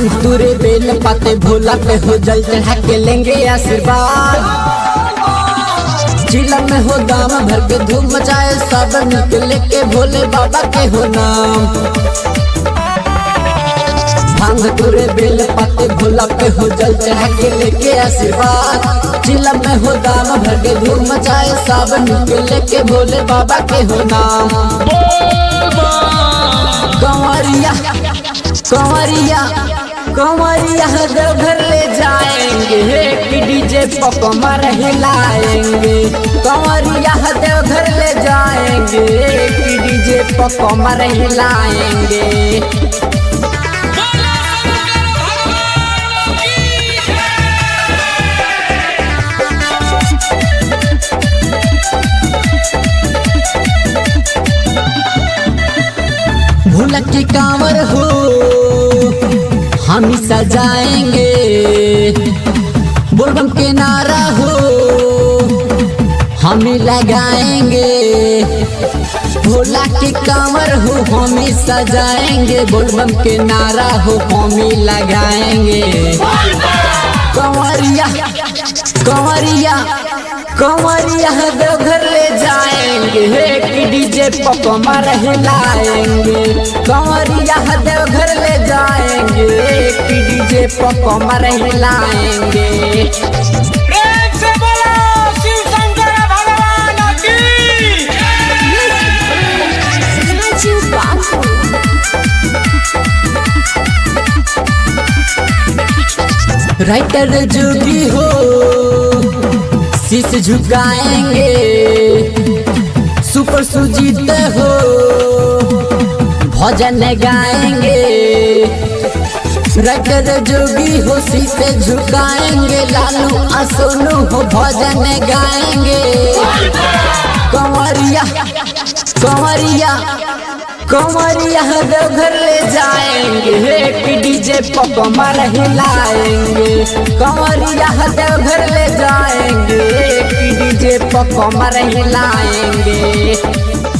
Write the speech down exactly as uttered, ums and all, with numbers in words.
भांग तुरे बेल पाते भोला पे हो जल चढ़ा के लेंगे आशीर्वाद। चिलम में हो दाम भर के धूम मचाए सब मिलके लेके भोले बाबा के हो नाम। भांग तुरे बेल पाते भोला पे हो जल चढ़ा के लेके आशीर्वाद। चिलम में हो दाम भर के धूम मचाए सब मिलके लेके भोले बाबा के हो नाम। कंवरिया कंवरिया कंवरिया देवघर ले जाएंगे कि डीजे पर कमर हिलाएंगे। कंवरिया देवघर ले जाएंगे कि डीजे पर कमर हिलाएंगे। भोला की कांवर हो हम ही सजाएंगे। बोलबम के नारा हो हम ही लगाएंगे। भोला की कांवर हो हम ही सजाएंगे। बोलबम के नारा हो हम ही लगाएंगे। कंवरिया कंवरिया कंवरिया देवघर ले जाएंगे कि डीजे पर कमर हिलाएंगे। कंवरिया देवघर ले जाएंगे कि डीजे पर कमर हिलाएंगे। प्रेम से बोलो शिव शंकर भगवान की। राइटर जोगी हो शीश झुकाएंगे। सुपर सुजीत हो भजन गाएंगे। राइटर जोगी हो शीश झुकाएंगे। लालू असोनू हो भजन गाएंगे। कंवरिया कंवरिया कंवरिया देवघर ले जाएंगे कि डीजे पर कमर हिलाएंगे। कंवरिया देवघर ले जाएंगे कि डीजे पर कमर हिलाएंगे।